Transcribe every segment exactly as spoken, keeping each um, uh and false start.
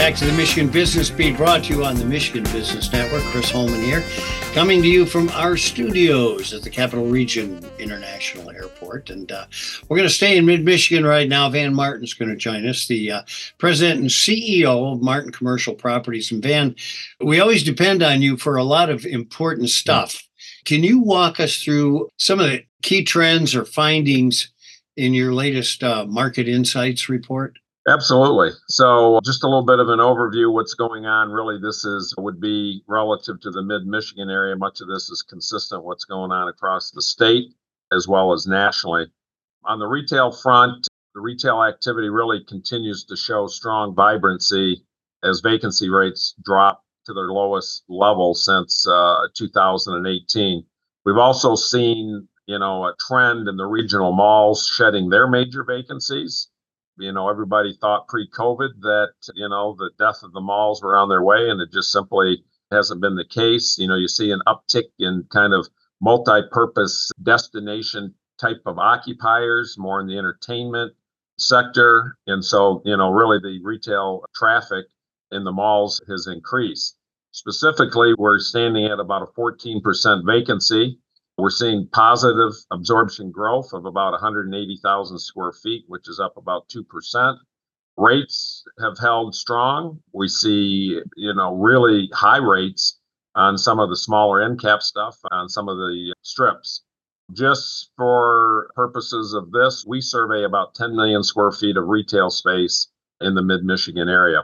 back to the Michigan Business Beat, brought to you on the Michigan Business Network. Chris Holman here, coming to you from our studios at the Capital Region International Airport. And uh, we're going to stay in mid-Michigan right now. Van Martin's going to join us, the uh, president and C E O of Martin Commercial Properties. And Van, we always depend on you for a lot of important stuff. Can you walk us through some of the key trends or findings in your latest uh, Market Insights report? Absolutely. So just a little bit of an overview, what's going on. Really, this is would be relative to the mid-Michigan area. Much of this is consistent what's going on across the state as well as nationally. On the retail front, the retail activity really continues to show strong vibrancy as vacancy rates drop to their lowest level since uh, two thousand eighteen. We've also seen, you know, a trend in the regional malls shedding their major vacancies. You know, everybody thought pre-COVID that, you know, the death of the malls were on their way, and it just simply hasn't been the case. You know, you see an uptick in kind of multi-purpose destination type of occupiers, more in the entertainment sector. And so, you know, really the retail traffic in the malls has increased. Specifically, we're standing at about a fourteen percent vacancy. We're seeing positive absorption growth of about one hundred eighty thousand square feet, which is up about two percent. Rates have held strong. We see, you know, really high rates on some of the smaller end cap stuff on some of the strips. Just for purposes of this, we survey about ten million square feet of retail space in the mid-Michigan area.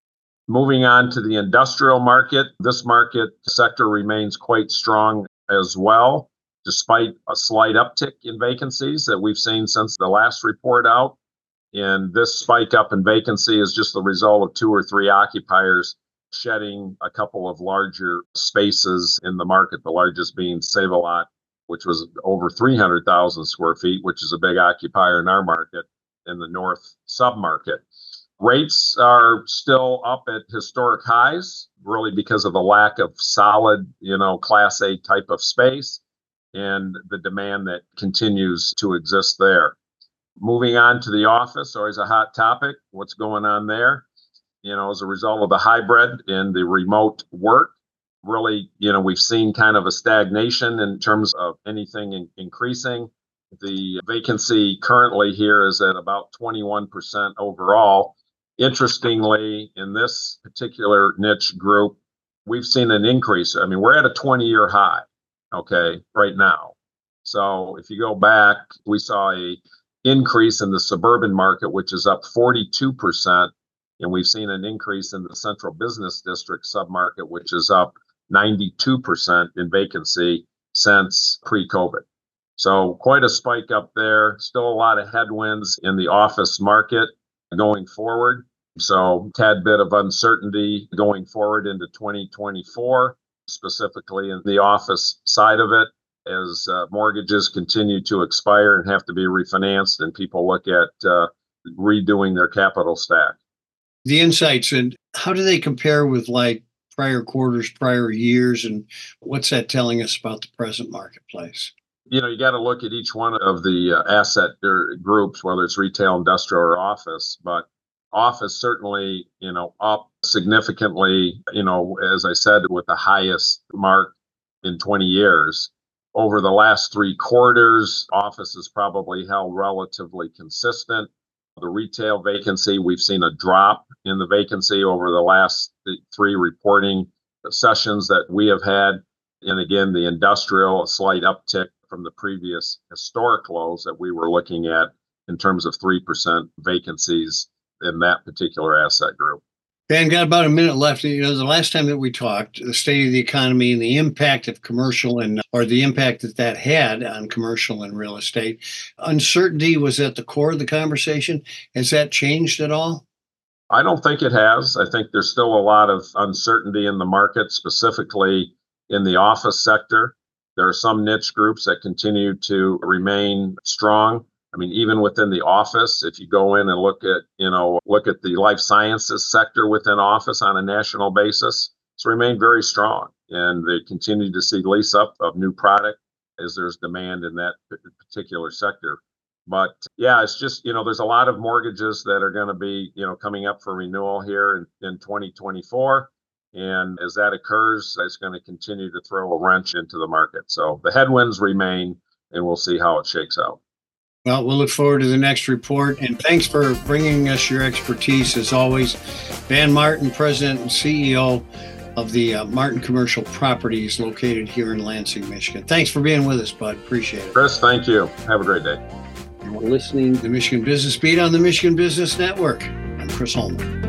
Moving on to the industrial market, this market sector remains quite strong as well, despite a slight uptick in vacancies that we've seen since the last report out. And this spike up in vacancy is just the result of two or three occupiers shedding a couple of larger spaces in the market, the largest being Save-A-Lot, which was over three hundred thousand square feet, which is a big occupier in our market in the north submarket. Rates are still up at historic highs, really because of the lack of solid, you know, Class A type of space and the demand that continues to exist there. Moving on to the office, always a hot topic. What's going on there? You know, as a result of the hybrid and the remote work, really, you know, we've seen kind of a stagnation in terms of anything in- increasing. The vacancy currently here is at about twenty-one percent overall. Interestingly, in this particular niche group, we've seen an increase. I mean, we're at a twenty-year high. Okay, right now. So if you go back, we saw a increase in the suburban market, which is up forty-two percent. And we've seen an increase in the central business district submarket, which is up ninety-two percent in vacancy since pre-COVID. So quite a spike up there. Still a lot of headwinds in the office market going forward. So tad bit of uncertainty going forward into twenty twenty-four. Specifically in the office side of it, as uh, mortgages continue to expire and have to be refinanced, and people look at uh, redoing their capital stack. The insights, and how do they compare with like prior quarters, prior years, and what's that telling us about the present marketplace? You know, you got to look at each one of the uh, asset or groups, whether it's retail, industrial, or office, but office certainly, you know, up significantly, you know, as I said, with the highest mark in twenty years. Over the last three quarters, office has probably held relatively consistent. The retail vacancy, we've seen a drop in the vacancy over the last three reporting sessions that we have had. And again, the industrial, a slight uptick from the previous historic lows that we were looking at in terms of three percent vacancies in that particular asset group. Dan, got about a minute left. You know, the last time that we talked, the state of the economy and the impact of commercial and or the impact that that had on commercial and real estate, uncertainty was at the core of the conversation. Has that changed at all? I don't think it has. I think there's still a lot of uncertainty in the market, specifically in the office sector. There are some niche groups that continue to remain strong. I mean, even within the office, if you go in and look at, you know, look at the life sciences sector within office on a national basis, it's remained very strong. And they continue to see lease up of new product as there's demand in that particular sector. But yeah, it's just, you know, there's a lot of mortgages that are going to be, you know, coming up for renewal here in, in twenty twenty-four. And as that occurs, it's going to continue to throw a wrench into the market. So the headwinds remain, and we'll see how it shakes out. Well, we'll look forward to the next report. And thanks for bringing us your expertise, as always. Van Martin, President and C E O of the uh, Martin Commercial Properties located here in Lansing, Michigan. Thanks for being with us, bud. Appreciate it. Chris, thank you. Have a great day. We're listening to the Michigan Business Beat on the Michigan Business Network. I'm Chris Holman.